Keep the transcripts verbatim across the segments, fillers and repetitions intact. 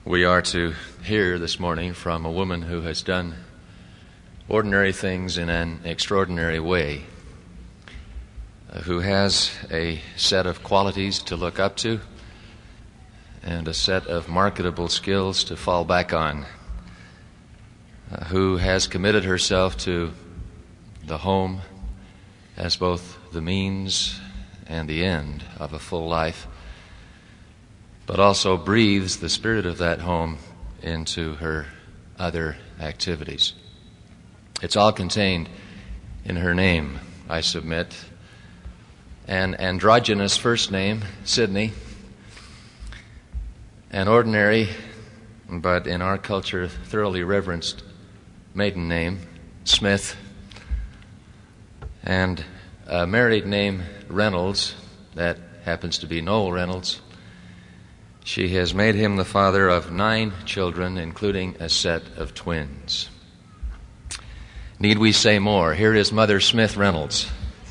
We are to hear this morning from a woman who has done ordinary things in an extraordinary way, uh, who has a set of qualities to look up to and a set of marketable skills to fall back on, uh, who has committed herself to the home as both the means and the end of a full life, but also breathes the spirit of that home into her other activities. It's all contained in her name, I submit. An androgynous first name, Sydney. An ordinary, but in our culture thoroughly reverenced maiden name, Smith. And a married name, Reynolds, that happens to be Noel Reynolds. She has made him the father of nine children, including a set of twins. Need we say more? Here is Mother Smith Reynolds.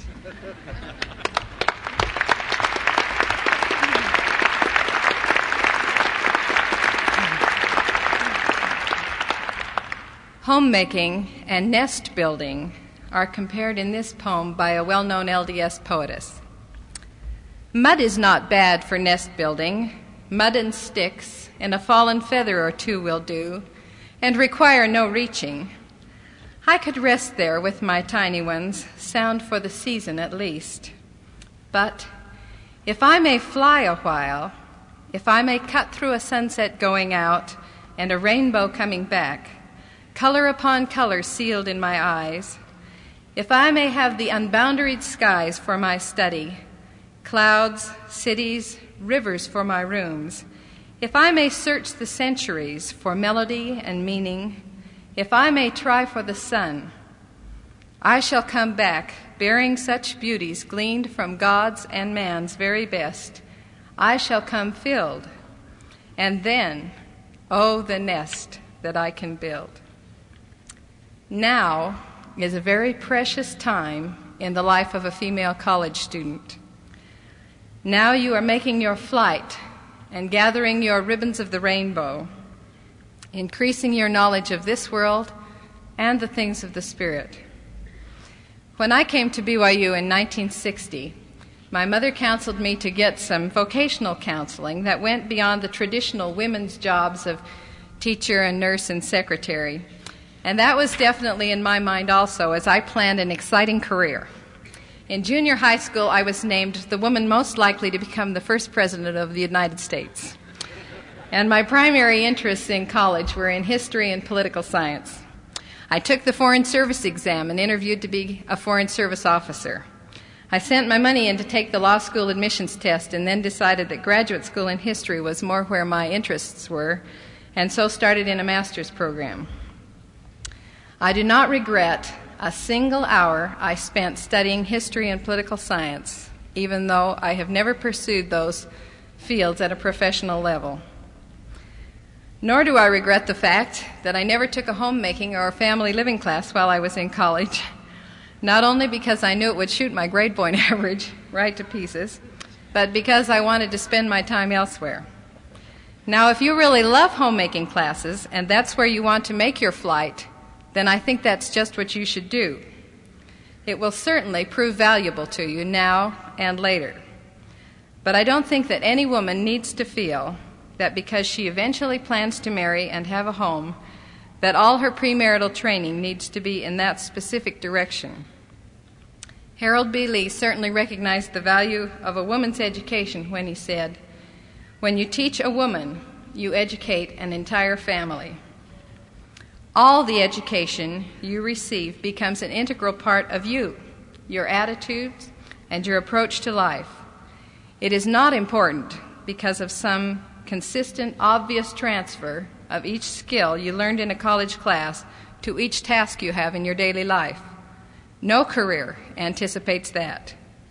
Homemaking and nest building are compared in this poem by a well-known L D S poetess. Mud is not bad for nest building. Mud and sticks and a fallen feather or two will do, and require no reaching. I could rest there with my tiny ones, sound for the season at least. But if I may fly a while, if I may cut through a sunset going out and a rainbow coming back, color upon color sealed in my eyes, if I may have the unboundaried skies for my study, clouds, cities, rivers for my rooms, if I may search the centuries for melody and meaning, if I may try for the sun, I shall come back bearing such beauties gleaned from God's and man's very best. I shall come filled, and then, oh, the nest that I can build. Now is a very precious time in the life of a female college student. Now you are making your flight and gathering your ribbons of the rainbow, increasing your knowledge of this world and the things of the Spirit. When I came to B Y U in nineteen sixty, my mother counseled me to get some vocational counseling that went beyond the traditional women's jobs of teacher and nurse and secretary. And that was definitely in my mind also as I planned an exciting career. In junior high school, I was named the woman most likely to become the first president of the United States. And my primary interests in college were in history and political science. I took the Foreign Service exam and interviewed to be a Foreign Service officer. I sent my money in to take the law school admissions test and then decided that graduate school in history was more where my interests were, and so started in a master's program. I do not regret a single hour I spent studying history and political science, even though I have never pursued those fields at a professional level. Nor do I regret the fact that I never took a homemaking or a family living class while I was in college, not only because I knew it would shoot my grade point average right to pieces, but because I wanted to spend my time elsewhere. Now, if you really love homemaking classes and that's where you want to make your flight, then I think that's just what you should do. It will certainly prove valuable to you now and later. But I don't think that any woman needs to feel that because she eventually plans to marry and have a home, that all her premarital training needs to be in that specific direction. Harold B. Lee certainly recognized the value of a woman's education when he said, "When you teach a woman, you educate an entire family." All the education you receive becomes an integral part of you, your attitudes, and your approach to life. It is not important because of some consistent, obvious transfer of each skill you learned in a college class to each task you have in your daily life. No career anticipates that.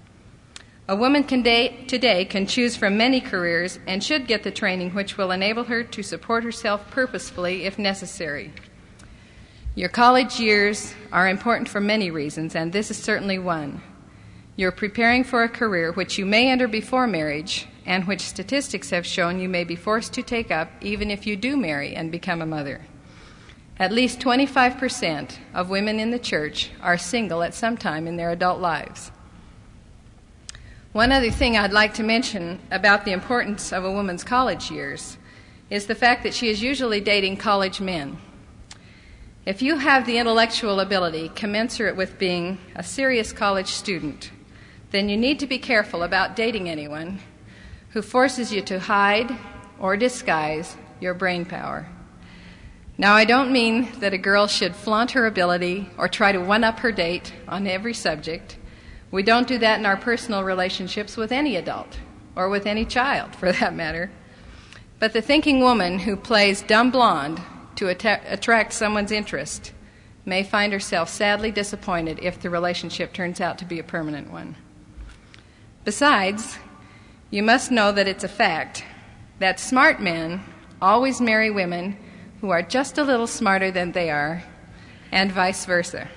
A woman can day, today can choose from many careers and should get the training which will enable her to support herself purposefully if necessary. Your college years are important for many reasons, and this is certainly one. You're preparing for a career which you may enter before marriage and which statistics have shown you may be forced to take up even if you do marry and become a mother. At least twenty-five percent of women in the church are single at some time in their adult lives. One other thing I'd like to mention about the importance of a woman's college years is the fact that she is usually dating college men. If you have the intellectual ability commensurate with being a serious college student, then you need to be careful about dating anyone who forces you to hide or disguise your brain power. Now, I don't mean that a girl should flaunt her ability or try to one-up her date on every subject. We don't do that in our personal relationships with any adult, or with any child, for that matter. But the thinking woman who plays dumb blonde to atta- attract someone's interest may find herself sadly disappointed if the relationship turns out to be a permanent one. Besides, you must know that it's a fact that smart men always marry women who are just a little smarter than they are, and vice versa.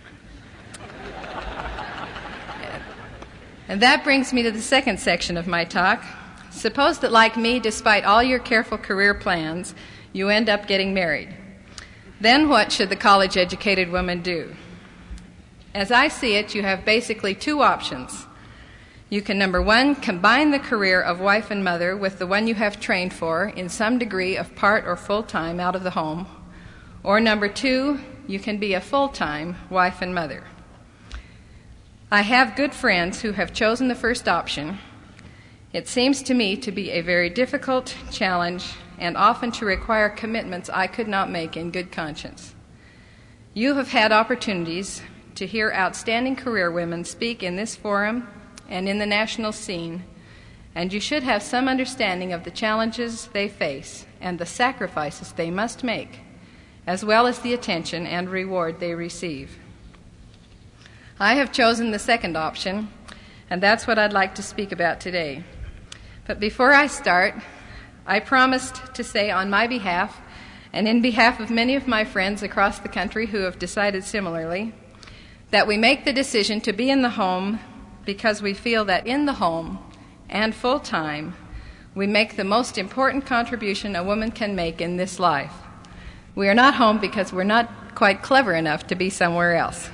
And that brings me to the second section of my talk. Suppose that, like me, despite all your careful career plans, you end up getting married. Then what should the college-educated woman do? As I see it, you have basically two options. You can, number one, combine the career of wife and mother with the one you have trained for in some degree of part or full-time out of the home. Or number two, you can be a full-time wife and mother. I have good friends who have chosen the first option. It seems to me to be a very difficult challenge and often to require commitments I could not make in good conscience. You have had opportunities to hear outstanding career women speak in this forum and in the national scene, and you should have some understanding of the challenges they face and the sacrifices they must make, as well as the attention and reward they receive. I have chosen the second option, and that's what I'd like to speak about today. But before I start, I promised to say on my behalf, and in behalf of many of my friends across the country who have decided similarly, that we make the decision to be in the home because we feel that in the home and full-time, we make the most important contribution a woman can make in this life. We are not home because we're not quite clever enough to be somewhere else.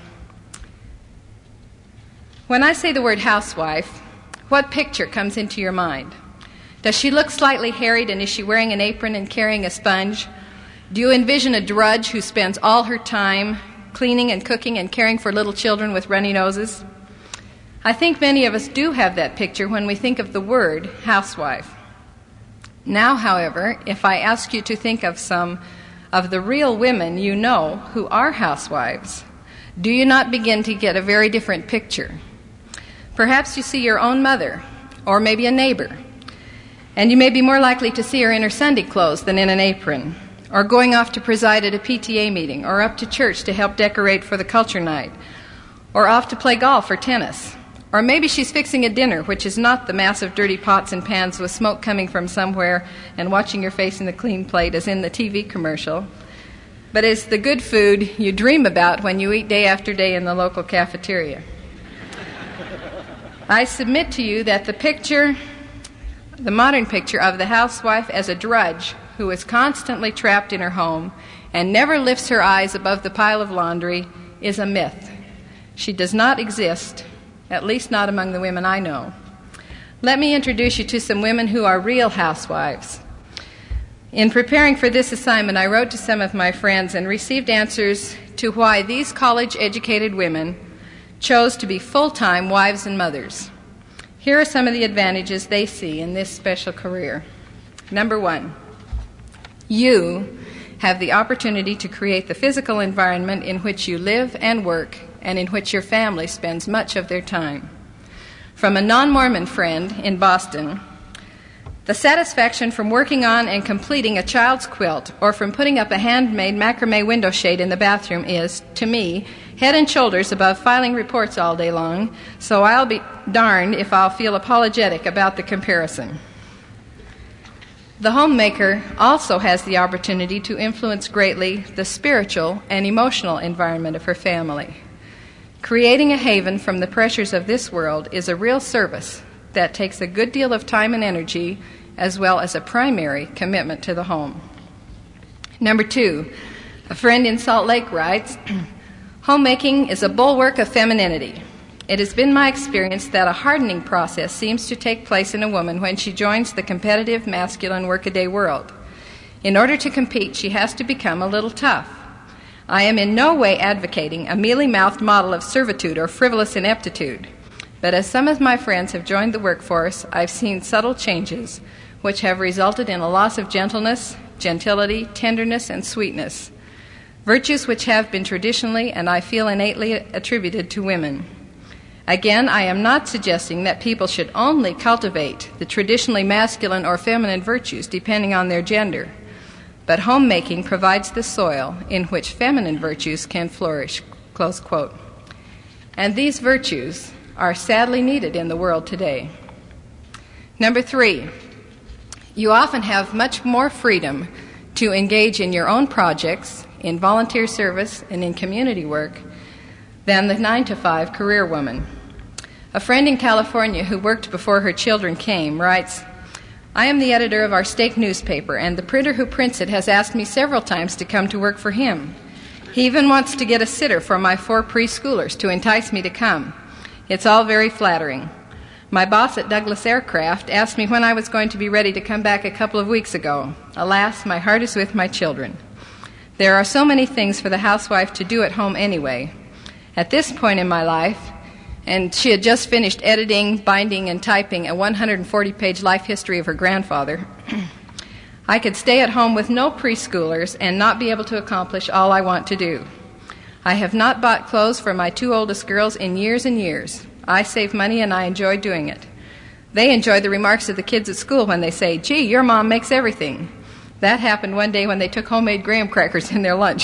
When I say the word housewife, what picture comes into your mind? Does she look slightly harried, and is she wearing an apron and carrying a sponge? Do you envision a drudge who spends all her time cleaning and cooking and caring for little children with runny noses? I think many of us do have that picture when we think of the word housewife. Now, however, if I ask you to think of some of the real women you know who are housewives, do you not begin to get a very different picture? Perhaps you see your own mother, or maybe a neighbor, and you may be more likely to see her in her Sunday clothes than in an apron, or going off to preside at a P T A meeting, or up to church to help decorate for the culture night, or off to play golf or tennis. Or maybe she's fixing a dinner, which is not the massive dirty pots and pans with smoke coming from somewhere and watching your face in the clean plate as in the T V commercial, but is the good food you dream about when you eat day after day in the local cafeteria. I submit to you that the picture, the modern picture of the housewife as a drudge who is constantly trapped in her home and never lifts her eyes above the pile of laundry is a myth. She does not exist, at least not among the women I know. Let me introduce you to some women who are real housewives. In preparing for this assignment, I wrote to some of my friends and received answers to why these college-educated women chose to be full-time wives and mothers. Here are some of the advantages they see in this special career. Number one, you have the opportunity to create the physical environment in which you live and work and in which your family spends much of their time. From a non-Mormon friend in Boston, the satisfaction from working on and completing a child's quilt or from putting up a handmade macrame window shade in the bathroom is, to me, head and shoulders above filing reports all day long, so I'll be darned if I'll feel apologetic about the comparison. The homemaker also has the opportunity to influence greatly the spiritual and emotional environment of her family. Creating a haven from the pressures of this world is a real service that takes a good deal of time and energy, as well as a primary commitment to the home. Number two, a friend in Salt Lake writes, homemaking is a bulwark of femininity. It has been my experience that a hardening process seems to take place in a woman when she joins the competitive, masculine workaday world. In order to compete, she has to become a little tough. I am in no way advocating a mealy-mouthed model of servitude or frivolous ineptitude, but as some of my friends have joined the workforce, I've seen subtle changes which have resulted in a loss of gentleness, gentility, tenderness, and sweetness, virtues which have been traditionally and I feel innately attributed to women. Again, I am not suggesting that people should only cultivate the traditionally masculine or feminine virtues depending on their gender, but homemaking provides the soil in which feminine virtues can flourish, close quote. And these virtues are sadly needed in the world today. Number three, you often have much more freedom to engage in your own projects, in volunteer service, and in community work than the nine to five career woman. A friend in California who worked before her children came writes, I am the editor of our stake newspaper, and the printer who prints it has asked me several times to come to work for him. He even wants to get a sitter for my four preschoolers to entice me to come. It's all very flattering. My boss at Douglas Aircraft asked me when I was going to be ready to come back a couple of weeks ago. Alas, my heart is with my children. There are so many things for the housewife to do at home anyway. At this point in my life, and she had just finished editing, binding, and typing a one hundred forty page life history of her grandfather, I could stay at home with no preschoolers and not be able to accomplish all I want to do. I have not bought clothes for my two oldest girls in years and years. I save money and I enjoy doing it. They enjoy the remarks of the kids at school when they say, gee, your mom makes everything. That happened one day when they took homemade graham crackers in their lunch.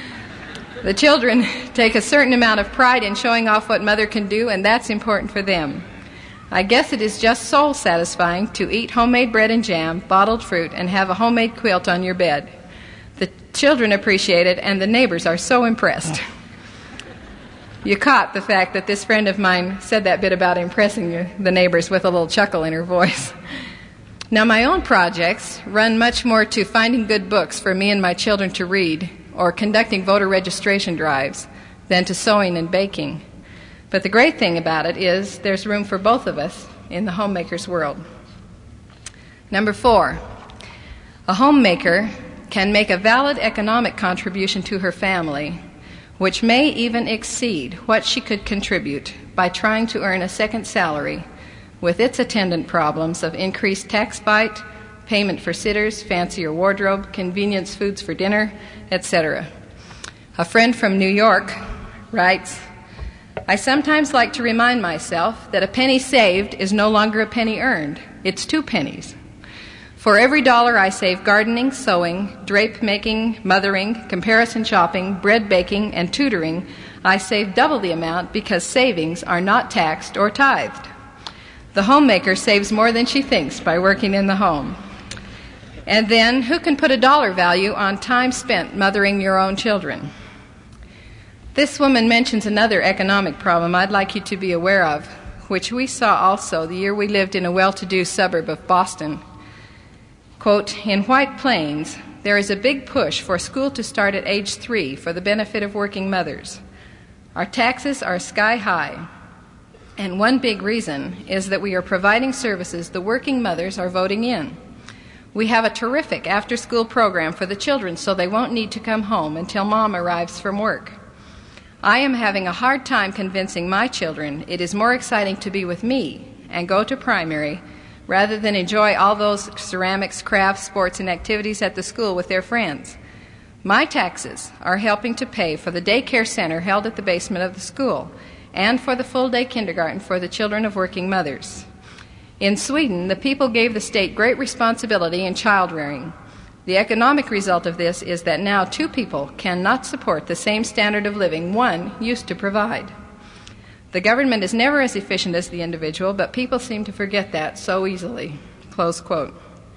The children take a certain amount of pride in showing off what mother can do, and that's important for them. I guess it is just soul satisfying to eat homemade bread and jam, bottled fruit, and have a homemade quilt on your bed. The children appreciate it, and the neighbors are so impressed. You caught the fact that this friend of mine said that bit about impressing you, the neighbors with a little chuckle in her voice. Now, my own projects run much more to finding good books for me and my children to read or conducting voter registration drives than to sewing and baking. But the great thing about it is there's room for both of us in the homemaker's world. Number four, a homemaker can make a valid economic contribution to her family, which may even exceed what she could contribute by trying to earn a second salary with its attendant problems of increased tax bite, payment for sitters, fancier wardrobe, convenience foods for dinner, et cetera. A friend from New York writes, I sometimes like to remind myself that a penny saved is no longer a penny earned. It's two pennies. For every dollar I save gardening, sewing, drape making, mothering, comparison shopping, bread baking, and tutoring, I save double the amount because savings are not taxed or tithed. The homemaker saves more than she thinks by working in the home. And then, who can put a dollar value on time spent mothering your own children? This woman mentions another economic problem I'd like you to be aware of, which we saw also the year we lived in a well-to-do suburb of Boston. Quote, in White Plains, there is a big push for school to start at age three for the benefit of working mothers. Our taxes are sky high, and one big reason is that we are providing services the working mothers are voting in. We have a terrific after-school program for the children so they won't need to come home until mom arrives from work. I am having a hard time convincing my children it is more exciting to be with me and go to primary rather than enjoy all those ceramics, crafts, sports, and activities at the school with their friends. My taxes are helping to pay for the daycare center held at the basement of the school and for the full-day kindergarten for the children of working mothers. In Sweden, the people gave the state great responsibility in child-rearing. The economic result of this is that now two people cannot support the same standard of living one used to provide. The government is never as efficient as the individual, but people seem to forget that so easily. Close quote.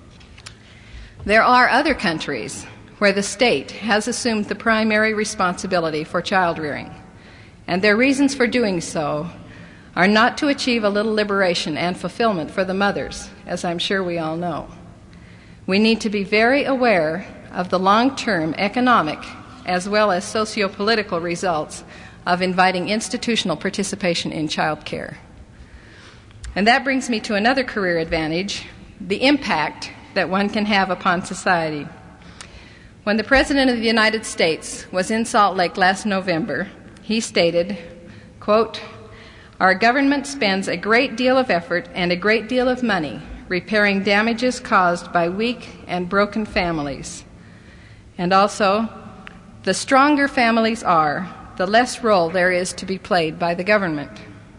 There are other countries where the state has assumed the primary responsibility for child-rearing, and their reasons for doing so are not to achieve a little liberation and fulfillment for the mothers, as I'm sure we all know. We need to be very aware of the long-term economic as well as socio-political results of inviting institutional participation in child care. And that brings me to another career advantage, the impact that one can have upon society. When the President of the United States was in Salt Lake last November, he stated, quote, "Our government spends a great deal of effort and a great deal of money repairing damages caused by weak and broken families. And also, the stronger families are, the less role there is to be played by the government.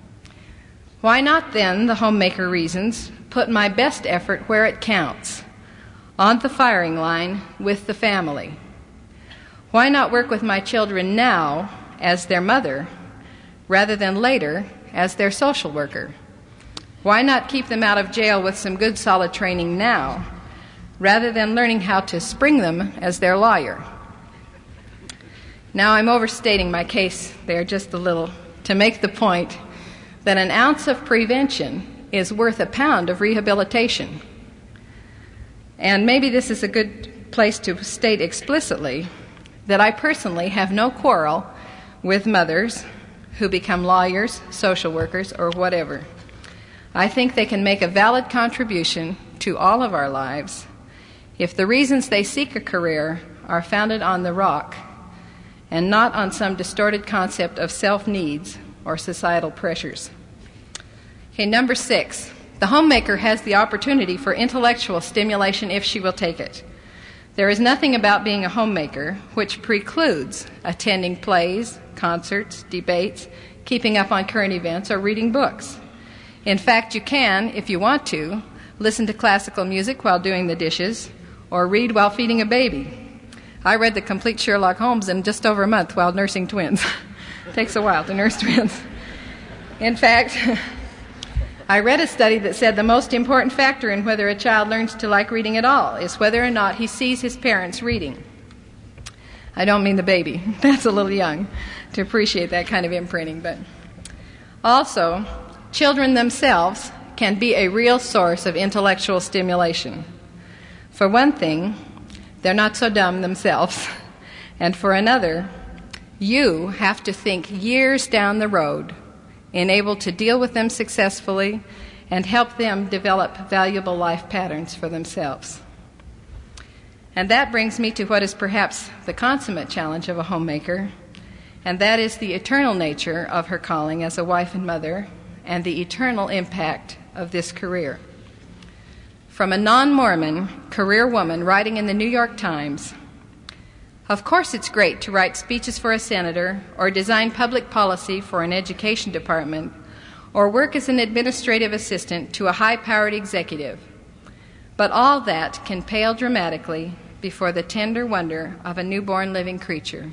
Why not then, the homemaker reasons, put my best effort where it counts, on the firing line with the family? Why not work with my children now as their mother rather than later as their social worker? Why not keep them out of jail with some good solid training now rather than learning how to spring them as their lawyer?" Now I'm overstating my case there just a little to make the point that an ounce of prevention is worth a pound of rehabilitation. And maybe this is a good place to state explicitly that I personally have no quarrel with mothers who become lawyers, social workers, or whatever. I think they can make a valid contribution to all of our lives if the reasons they seek a career are founded on the rock and not on some distorted concept of self-needs or societal pressures. Okay, number six, the homemaker has the opportunity for intellectual stimulation if she will take it. There is nothing about being a homemaker which precludes attending plays, concerts, debates, keeping up on current events, or reading books. In fact, you can, if you want to, listen to classical music while doing the dishes or read while feeding a baby. I read the complete Sherlock Holmes in just over a month while nursing twins. It takes a while to nurse twins. In fact, I read a study that said the most important factor in whether a child learns to like reading at all is whether or not he sees his parents reading. I don't mean the baby. That's a little young to appreciate that kind of imprinting. But also, children themselves can be a real source of intellectual stimulation. For one thing, they're not so dumb themselves. And for another, you have to think years down the road and able to deal with them successfully and help them develop valuable life patterns for themselves. And that brings me to what is perhaps the consummate challenge of a homemaker, and that is the eternal nature of her calling as a wife and mother and the eternal impact of this career. From a non-Mormon career woman writing in the New York Times, "Of course it's great to write speeches for a senator or design public policy for an education department or work as an administrative assistant to a high-powered executive. But all that can pale dramatically before the tender wonder of a newborn living creature."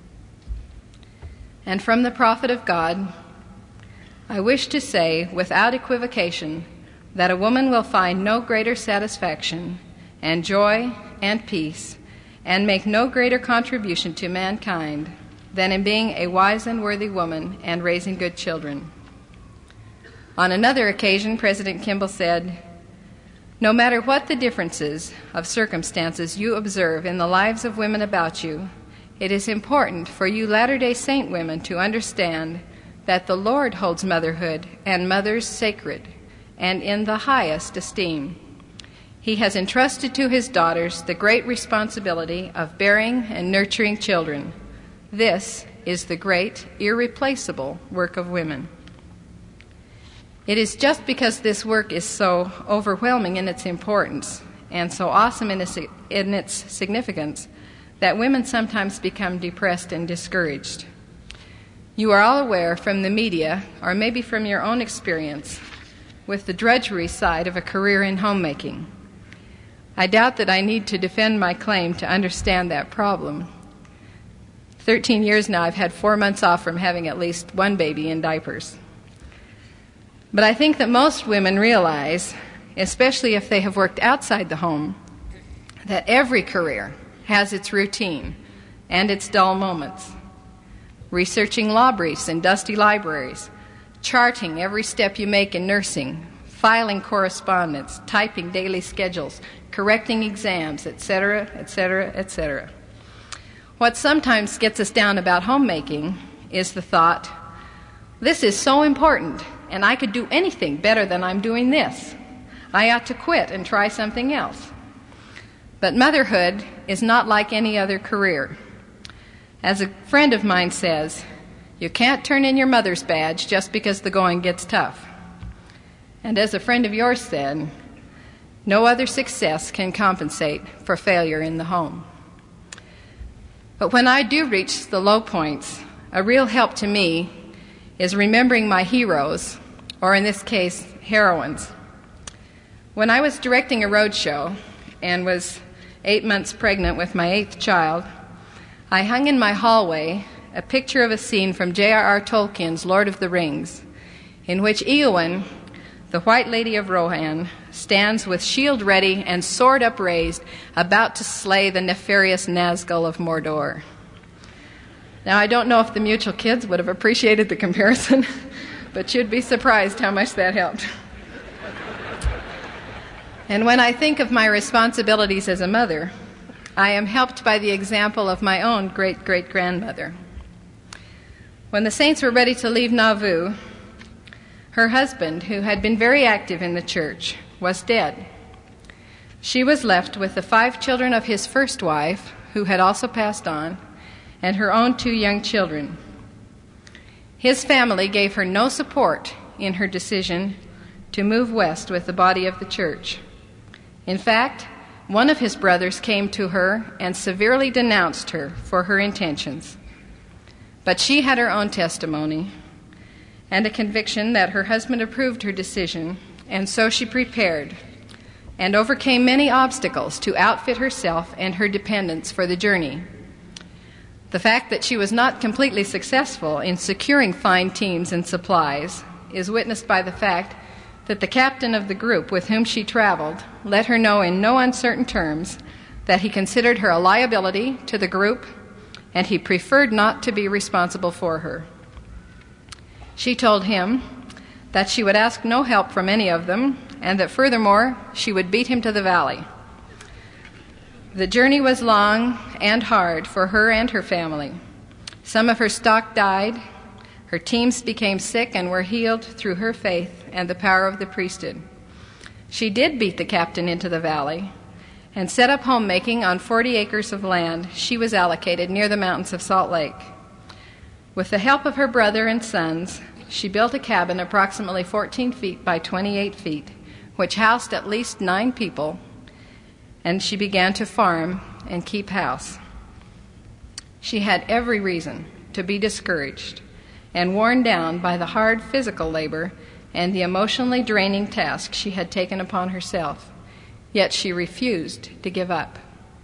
And from the prophet of God, I wish to say without equivocation that a woman will find no greater satisfaction and joy and peace and make no greater contribution to mankind than in being a wise and worthy woman and raising good children. On another occasion, President Kimball said, "No matter what the differences of circumstances you observe in the lives of women about you, it is important for you Latter-day Saint women to understand that the Lord holds motherhood and mothers sacred and in the highest esteem. He has entrusted to his daughters the great responsibility of bearing and nurturing children. This is the great, irreplaceable work of women." It is just because this work is so overwhelming in its importance and so awesome in its, in its significance that women sometimes become depressed and discouraged. You are all aware from the media, or maybe from your own experience, with the drudgery side of a career in homemaking. I doubt that I need to defend my claim to understand that problem. Thirteen years now, I've had four months off from having at least one baby in diapers. But I think that most women realize, especially if they have worked outside the home, that every career has its routine and its dull moments. Researching law briefs in dusty libraries, charting every step you make in nursing, filing correspondence, typing daily schedules, correcting exams, et cetera, et cetera, et cetera. What sometimes gets us down about homemaking is the thought, this is so important, and I could do anything better than I'm doing this. I ought to quit and try something else. But motherhood is not like any other career. As a friend of mine says, you can't turn in your mother's badge just because the going gets tough. And as a friend of yours said, no other success can compensate for failure in the home. But when I do reach the low points, a real help to me is remembering my heroes, or in this case, heroines. When I was directing a road show and was eight months pregnant with my eighth child, I hung in my hallway a picture of a scene from J R R Tolkien's Lord of the Rings, in which Eowyn, the White Lady of Rohan, stands with shield ready and sword upraised, about to slay the nefarious Nazgul of Mordor. Now, I don't know if the Mutual kids would have appreciated the comparison, but you'd be surprised how much that helped. And when I think of my responsibilities as a mother, I am helped by the example of my own great-great-grandmother. When the saints were ready to leave Nauvoo, her husband, who had been very active in the church, was dead. She was left with the five children of his first wife, who had also passed on, and her own two young children. His family gave her no support in her decision to move west with the body of the church. In fact, one of his brothers came to her and severely denounced her for her intentions. But she had her own testimony and a conviction that her husband approved her decision, and so she prepared and overcame many obstacles to outfit herself and her dependents for the journey. The fact that she was not completely successful in securing fine teams and supplies is witnessed by the fact that the captain of the group with whom she traveled let her know in no uncertain terms that he considered her a liability to the group and he preferred not to be responsible for her. She told him that she would ask no help from any of them and that furthermore she would beat him to the valley. The journey was long and hard for her and her family. Some of her stock died. Her teams became sick and were healed through her faith and the power of the priesthood. She did beat the captain into the valley and set up homemaking on forty acres of land she was allocated near the mountains of Salt Lake. With the help of her brother and sons, she built a cabin approximately fourteen feet by twenty-eight feet, which housed at least nine people, and she began to farm and keep house. She had every reason to be discouraged and worn down by the hard physical labor and the emotionally draining task she had taken upon herself, yet she refused to give up.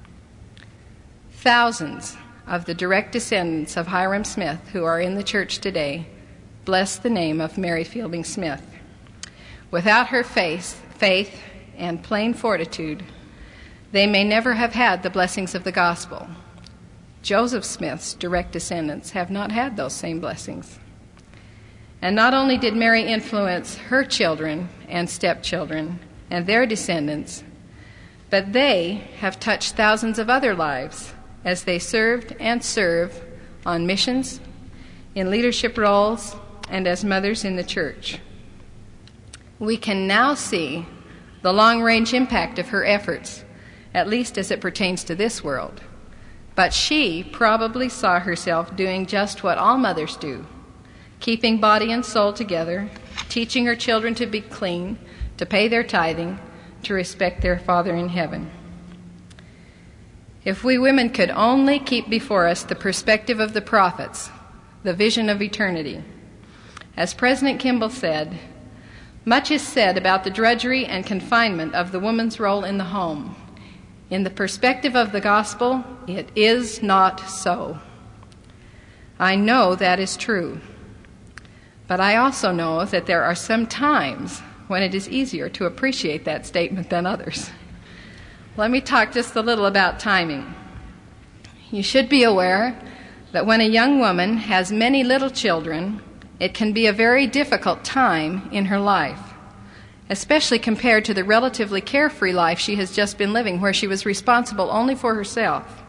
Thousands of the direct descendants of Hyrum Smith who are in the church today bless the name of Mary Fielding Smith. Without her faith, faith and plain fortitude, they may never have had the blessings of the gospel. Joseph Smith's direct descendants have not had those same blessings. And not only did Mary influence her children and stepchildren and their descendants, but they have touched thousands of other lives as they served and serve on missions, in leadership roles, and as mothers in the church. We can now see the long-range impact of her efforts, at least as it pertains to this world. But she probably saw herself doing just what all mothers do, keeping body and soul together, teaching her children to be clean, to pay their tithing, to respect their Father in heaven. If we women could only keep before us the perspective of the prophets, the vision of eternity. As President Kimball said, much is said about the drudgery and confinement of the woman's role in the home. In the perspective of the gospel, it is not so. I know that is true, but I also know that there are some times when it is easier to appreciate that statement than others. Let me talk just a little about timing. You should be aware that when a young woman has many little children it can be a very difficult time in her life, especially compared to the relatively carefree life she has just been living, where she was responsible only for herself.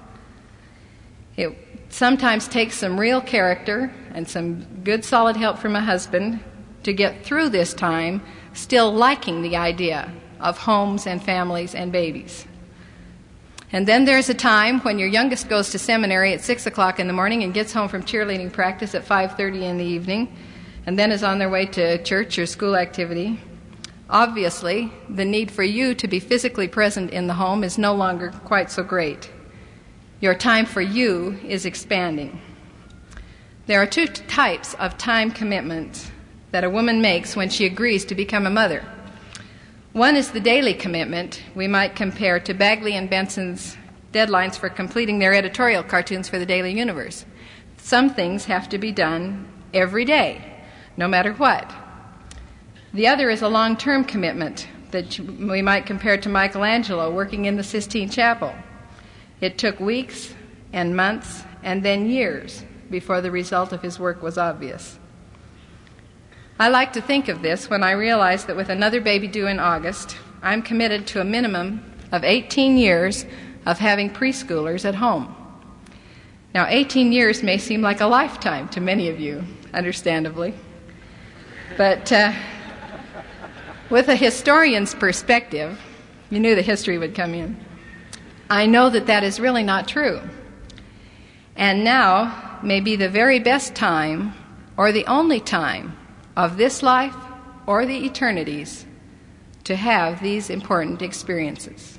It sometimes takes some real character and some good solid help from a husband to get through this time, still liking the idea of homes and families and babies. And then there's a time when your youngest goes to seminary at six o'clock in the morning and gets home from cheerleading practice at five thirty in the evening, and then is on their way to church or school activity. Obviously, the need for you to be physically present in the home is no longer quite so great. Your time for you is expanding. There are two t- types of time commitments that a woman makes when she agrees to become a mother. One is the daily commitment we might compare to Bagley and Benson's deadlines for completing their editorial cartoons for the Daily Universe. Some things have to be done every day, no matter what. The other is a long-term commitment that we might compare to Michelangelo working in the Sistine Chapel. It took weeks and months and then years before the result of his work was obvious. I like to think of this when I realize that with another baby due in August, I'm committed to a minimum of eighteen years of having preschoolers at home. Now, eighteen years may seem like a lifetime to many of you, understandably. But uh, with a historian's perspective, you knew the history would come in, I know that that is really not true. And now may be the very best time, or the only time, of this life or the eternities to have these important experiences.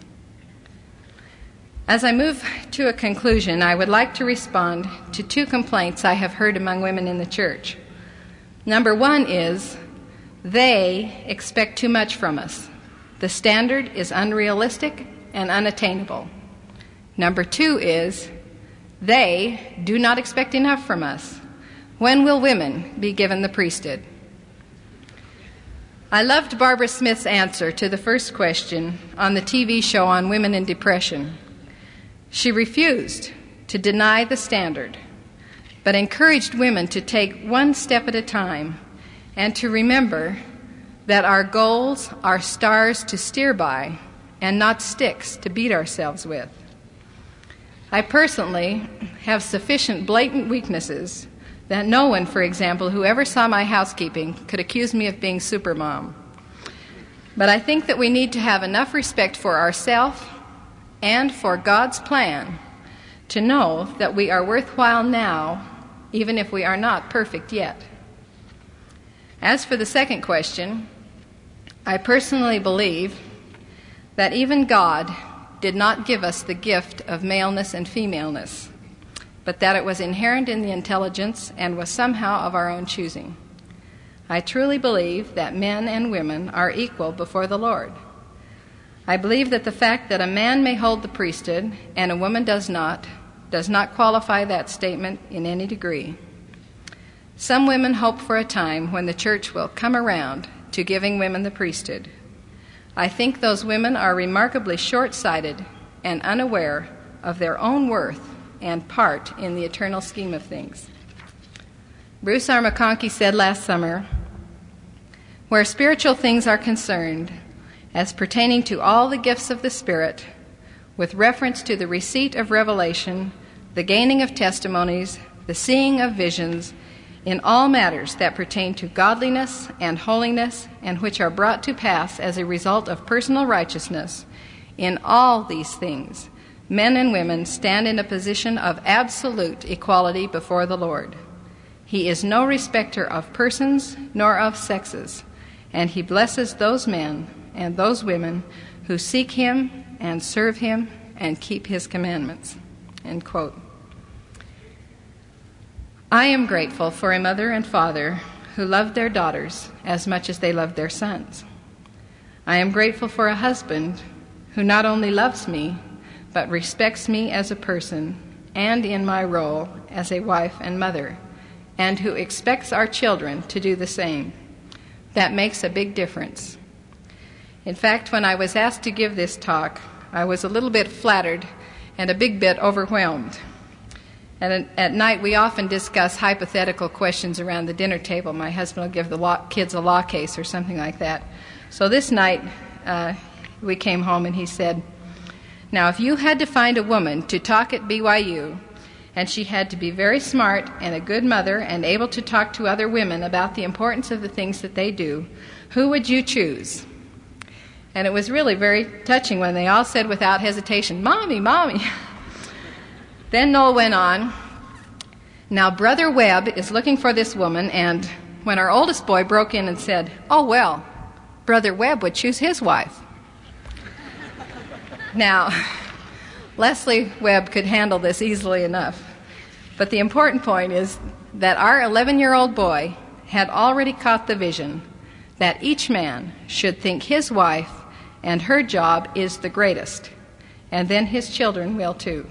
As I move to a conclusion, I would like to respond to two complaints I have heard among women in the church. Number one is, they expect too much from us. The standard is unrealistic and unattainable. Number two is, they do not expect enough from us. When will women be given the priesthood? I loved Barbara Smith's answer to the first question on the T V show on women in depression. She refused to deny the standard, but encouraged women to take one step at a time and to remember that our goals are stars to steer by and not sticks to beat ourselves with. I personally have sufficient blatant weaknesses that no one, for example, who ever saw my housekeeping could accuse me of being supermom. But I think that we need to have enough respect for ourselves and for God's plan to know that we are worthwhile now, even if we are not perfect yet. As for the second question, I personally believe that even God did not give us the gift of maleness and femaleness, but that it was inherent in the intelligence and was somehow of our own choosing. I truly believe that men and women are equal before the Lord. I believe that the fact that a man may hold the priesthood and a woman does not, does not qualify that statement in any degree. Some women hope for a time when the church will come around to giving women the priesthood. I think those women are remarkably short-sighted and unaware of their own worth and part in the eternal scheme of things. Bruce R. McConkie said last summer, "Where spiritual things are concerned, as pertaining to all the gifts of the Spirit, with reference to the receipt of revelation, the gaining of testimonies, the seeing of visions, in all matters that pertain to godliness and holiness, and which are brought to pass as a result of personal righteousness, in all these things, men and women stand in a position of absolute equality before the Lord. He is no respecter of persons nor of sexes, and he blesses those men and those women who seek him and serve him and keep his commandments." End quote. I am grateful for a mother and father who loved their daughters as much as they loved their sons. I am grateful for a husband who not only loves me, but respects me as a person and in my role as a wife and mother, and who expects our children to do the same. That makes a big difference. In fact, when I was asked to give this talk, I was a little bit flattered and a big bit overwhelmed. And at night, we often discuss hypothetical questions around the dinner table. My husband will give the law, kids a law case or something like that. So this night, uh, we came home and he said, "Now, if you had to find a woman to talk at B Y U, and she had to be very smart and a good mother and able to talk to other women about the importance of the things that they do, who would you choose?" And it was really very touching when they all said without hesitation, "Mommy, Mommy." Then Noel went on, "Now, Brother Webb is looking for this woman," and when our oldest boy broke in and said, "Oh, well, Brother Webb would choose his wife." Now, Leslie Webb could handle this easily enough, but the important point is that our eleven-year-old boy had already caught the vision that each man should think his wife and her job is the greatest, and then his children will too.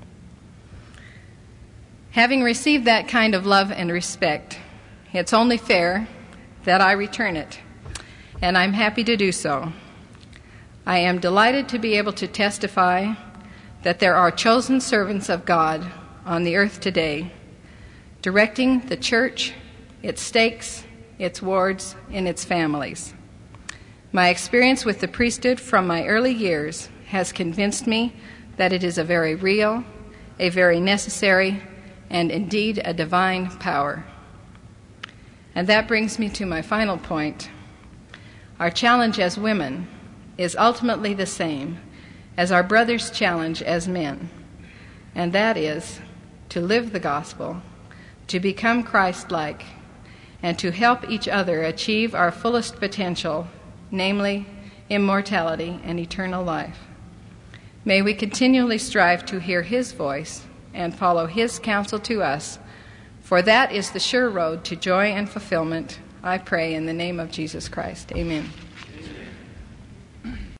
Having received that kind of love and respect, it's only fair that I return it, and I'm happy to do so. I am delighted to be able to testify that there are chosen servants of God on the earth today, directing the church, its stakes, its wards, and its families. My experience with the priesthood from my early years has convinced me that it is a very real, a very necessary, and indeed a divine power. And that brings me to my final point. Our challenge as women is ultimately the same as our brother's challenge as men, and that is to live the gospel, to become Christ-like, and to help each other achieve our fullest potential, namely immortality and eternal life. May we continually strive to hear his voice and follow his counsel to us, for that is the sure road to joy and fulfillment. I pray in the name of Jesus Christ. Amen.